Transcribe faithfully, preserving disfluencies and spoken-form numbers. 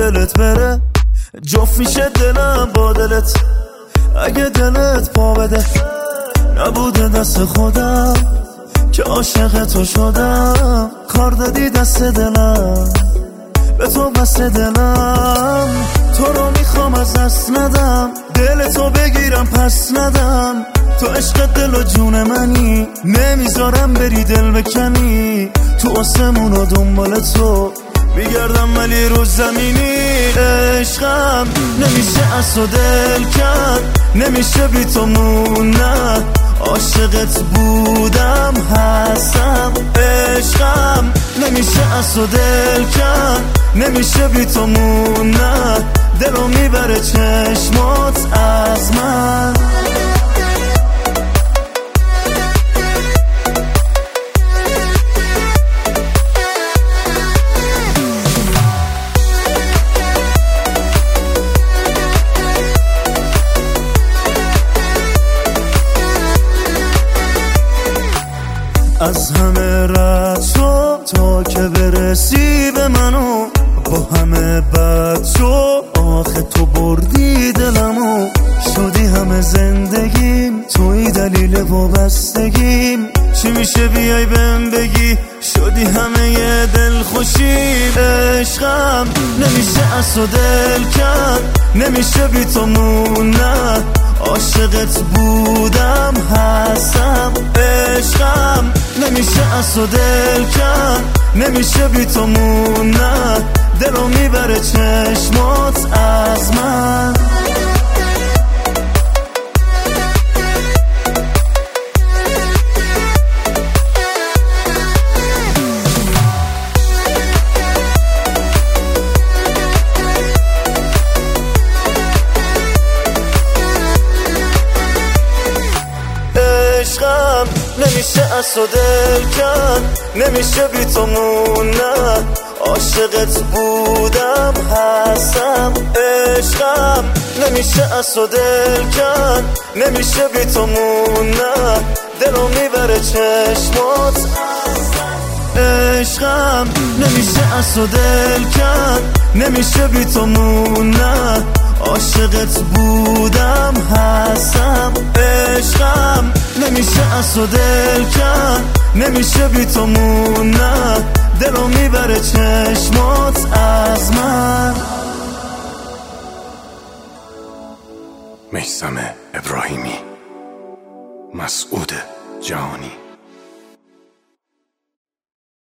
دلت بره جفت میشه دلم با دلت. اگه دلت پا بده نبوده دست خودم که عاشق تو شدم. کار دادی دست دلم به تو بست دلم. تو رو میخوام از دست ندم دل تو بگیرم پس ندم. تو عشق دل و جون منی نمیذارم بری دل بکنی. تو آسمون و دنبال تو میگردم ولی رو زمینی. عشقم نمیشه از تو دل کرد نمیشه بی تو مونه. عاشقت بودم هستم عشقم نمیشه از تو دل کرد نمیشه بی تو مونه. دلو میبره چشمات از من. از همه رد شو تا که برسی به منو. با همه بد شو آخه تو بردی دلمو. شدی همه زندگیم توی دلیل وابستگیم. چی میشه بیای بهم بگی شدی همه ی دل خوشی. عشقم نمیشه از تو دل کرد نمیشه بی تو مونه. عاشقت بودم هستم عشقم نمیشه از تو دل کرد نمیشه بی تو مونه. دلو میبره چشمات از من. عشقم نمیشه از تو دل کرد نمیشه بی تو مونه. عاشقت بودم هستم عشقم نمیشه از تو دل کرد نمیشه بی تو مونه. دلو میبره چشمات. عشقم نمیشه از تو دل کرد نمیشه بی تو مونه. عاشقت بودم هستم عشقم نمیشه از تو دل کرد نمیشه بی تو مونه. دلو میبره چشمات از من. میثم ابراهیمی، مسعود جهانی.